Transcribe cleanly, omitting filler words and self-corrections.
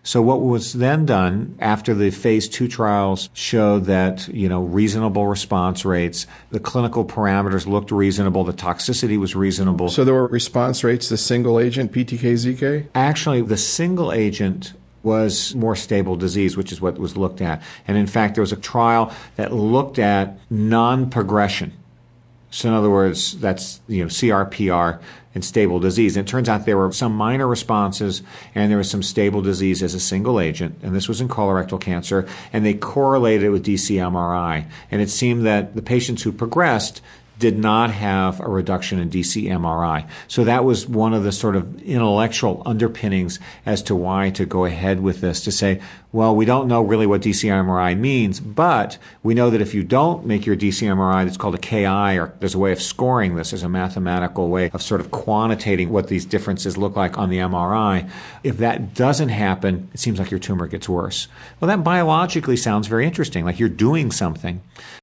So what was then done after the phase 2 trials showed that, reasonable response rates, the clinical parameters looked reasonable, the toxicity was reasonable. So there were response rates to single agent PTK-ZK? Actually, the single agent was more stable disease, which is what was looked at. And in fact, there was a trial that looked at non-progression. So in other words, that's, CRPR and stable disease. And it turns out there were some minor responses and there was some stable disease as a single agent. And this was in colorectal cancer. And they correlated it with DCMRI. And it seemed that the patients who progressed did not have a reduction in DCMRI. So that was one of the sort of intellectual underpinnings as to why to go ahead with this, to say, well, we don't know really what DCMRI means, but we know that if you don't make your DCMRI, it's called a KI, or there's a way of scoring this as a mathematical way of sort of quantitating what these differences look like on the MRI. If that doesn't happen, it seems like your tumor gets worse. Well, that biologically sounds very interesting, like you're doing something.